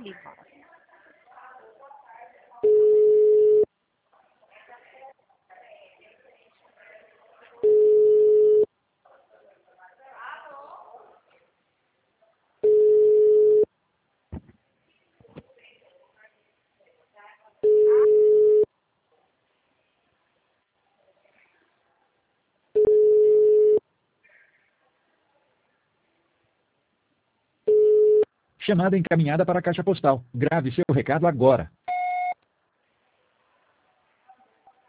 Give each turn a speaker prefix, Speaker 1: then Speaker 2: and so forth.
Speaker 1: Oliva.
Speaker 2: Chamada encaminhada para a caixa postal. Grave seu recado agora.